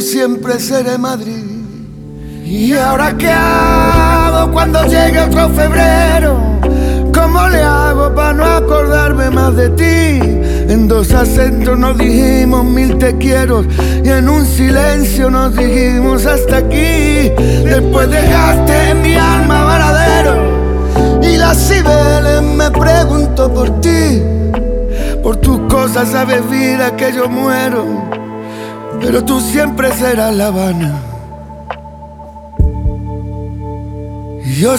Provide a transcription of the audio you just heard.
siempre seré Madrid. ¿Y ahora qué hago cuando llegue otro febrero? ¿Cómo le hago para no acordarme más de ti? En dos acentos nos dijimos 1000 te quiero y en un silencio nos dijimos hasta aquí. Después dejaste en mi alma varadero y las Cibeles me pregunto por ti. Por tus cosas sabes vida que yo muero, pero tú siempre serás La Habana. Y yo